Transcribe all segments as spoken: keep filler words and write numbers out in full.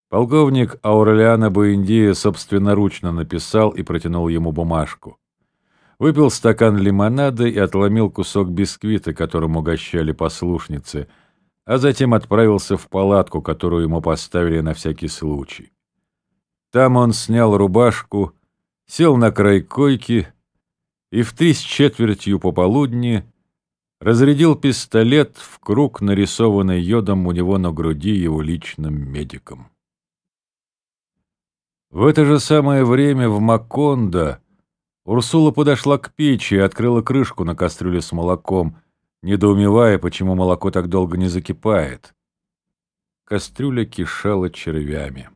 Полковник Аурелиано Буэндиа собственноручно написал и протянул ему бумажку. Выпил стакан лимонада и отломил кусок бисквита, которым угощали послушницы, а затем отправился в палатку, которую ему поставили на всякий случай. Там он снял рубашку, сел на край койки и в три с четвертью пополудни разрядил пистолет в круг, нарисованный йодом у него на груди его личным медиком. В это же самое время в Макондо Урсула подошла к печи и открыла крышку на кастрюле с молоком, недоумевая, почему молоко так долго не закипает. Кастрюля кишела червями.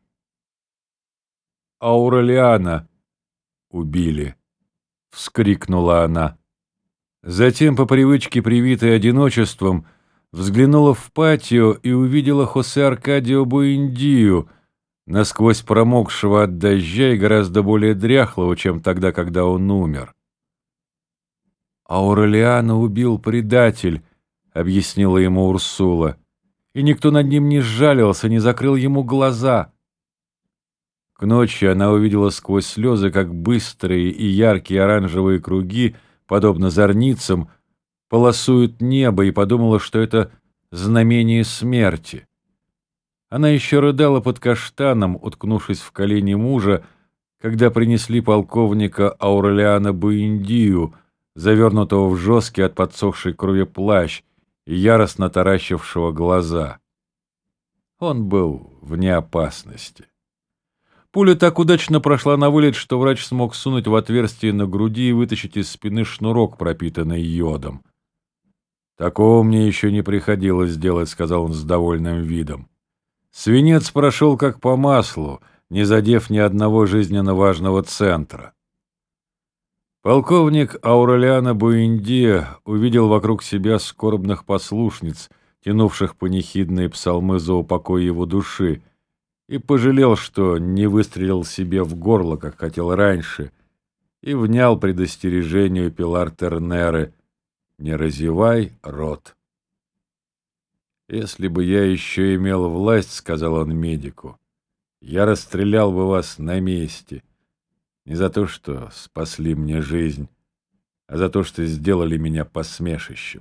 «Аурелиано убили!» — вскрикнула она. Затем, по привычке, привитой одиночеством, взглянула в патио и увидела Хосе Аркадио Буэндию, насквозь промокшего от дождя и гораздо более дряхлого, чем тогда, когда он умер. «Аурелиано убил предатель», — объяснила ему Урсула, «и никто над ним не сжалился, не закрыл ему глаза». К ночи она увидела сквозь слезы, как быстрые и яркие оранжевые круги, подобно зорницам, полосуют небо, и подумала, что это знамение смерти. Она еще рыдала под каштаном, уткнувшись в колени мужа, когда принесли полковника Аурелиано Буэндию, завернутого в жесткий от подсохшей крови плащ и яростно таращившего глаза. Он был вне опасности. Пуля так удачно прошла на вылет, что врач смог сунуть в отверстие на груди и вытащить из спины шнурок, пропитанный йодом. «Такого мне еще не приходилось делать», — сказал он с довольным видом. «Свинец прошел как по маслу, не задев ни одного жизненно важного центра». Полковник Аурелиано Буэндиа увидел вокруг себя скорбных послушниц, тянувших панихидные псалмы за упокой его души, и пожалел, что не выстрелил себе в горло, как хотел раньше, и внял предостережению Пилар Тернеры: «Не разевай рот». «Если бы я еще имел власть, — сказал он медику, — я расстрелял бы вас на месте, не за то, что спасли мне жизнь, а за то, что сделали меня посмешищем».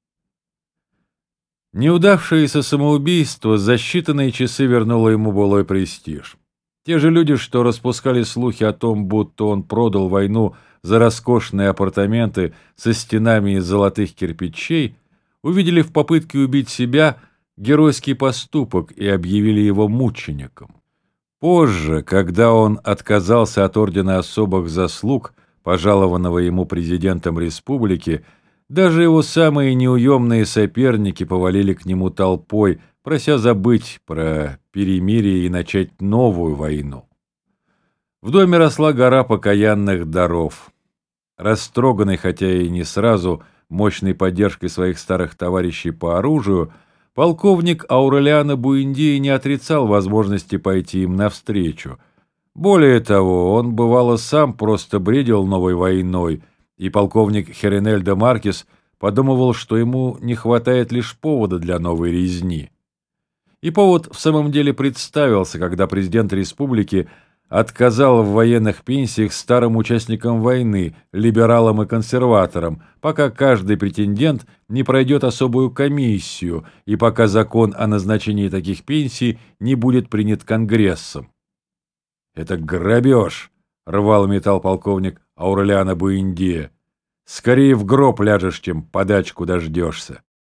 Неудавшееся самоубийство за считанные часы вернуло ему былой престиж. Те же люди, что распускали слухи о том, будто он продал войну за роскошные апартаменты со стенами из золотых кирпичей, увидели в попытке убить себя геройский поступок и объявили его мучеником. Позже, когда он отказался от ордена особых заслуг, пожалованного ему президентом республики, даже его самые неуемные соперники повалили к нему толпой, прося забыть про перемирие и начать новую войну. В доме росла гора покаянных даров. Растроганный, хотя и не сразу, мощной поддержкой своих старых товарищей по оружию, полковник Аурелиано Буэндиа не отрицал возможности пойти им навстречу. Более того, он, бывало, сам просто бредил новой войной, и полковник Херинель де Маркес подумывал, что ему не хватает лишь повода для новой резни. И повод в самом деле представился, когда президент республики отказал в военных пенсиях старым участникам войны, либералам и консерваторам, пока каждый претендент не пройдет особую комиссию и пока закон о назначении таких пенсий не будет принят Конгрессом. «Это грабеж!» — рвал металл полковник Аурелиано Буэндиа. «Скорее в гроб ляжешь, чем подачку дождешься».